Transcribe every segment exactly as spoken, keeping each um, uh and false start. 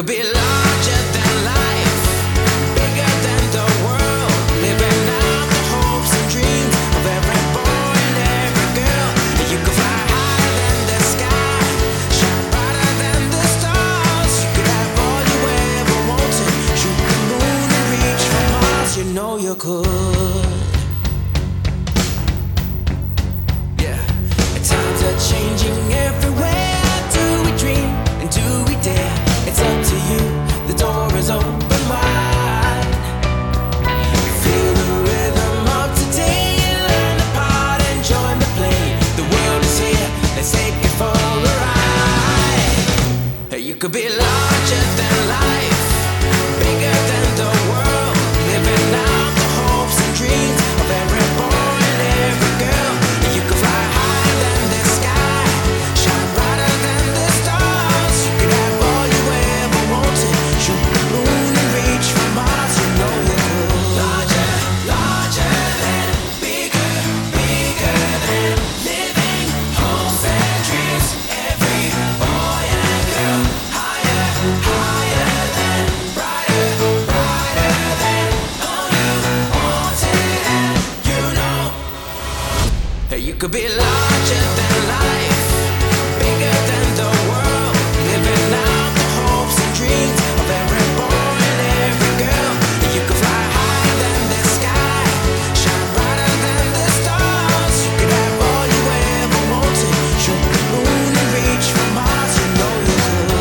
could be larger than life, bigger than the world, living out the hopes and dreams of every boy and every girl. You could fly higher than the sky, shine brighter than the stars. You could have all you ever wanted, shoot the moon and reach for Mars. You know you could. Yeah, times are changing everywhere. Do we dream and do we dare? It's up to you, the door is open wide. Feel the rhythm of today, learn the part and join the play. The world is here, let's take it for a ride. Hey, you could be larger than life, bigger than the world, living out the hopes and dreams of every boy and every girl. You could fly higher than the sky, shine brighter than the stars. You could have all you ever wanted, shoot the moon and reach for Mars. You know you could. Larger, larger than, bigger, bigger than, living hopes and dreams. Every boy and girl, higher, higher than, brighter, brighter than, all you wanted and you know. Hey, you could be larger than life, bigger than the world, living out the hopes and dreams of every boy and every girl. You could fly higher than the sky, shine brighter than the stars. You could have all you ever wanted, shoot the moon and reach for Mars. You know you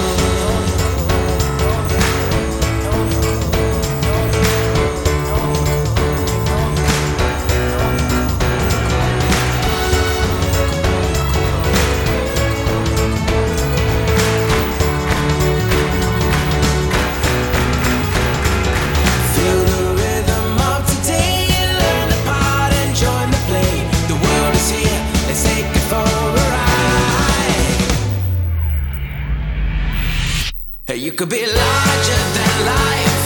feel the rhythm of today, learn the part and join the play. The world is here, let's take it for a ride. Hey, you could be larger than life,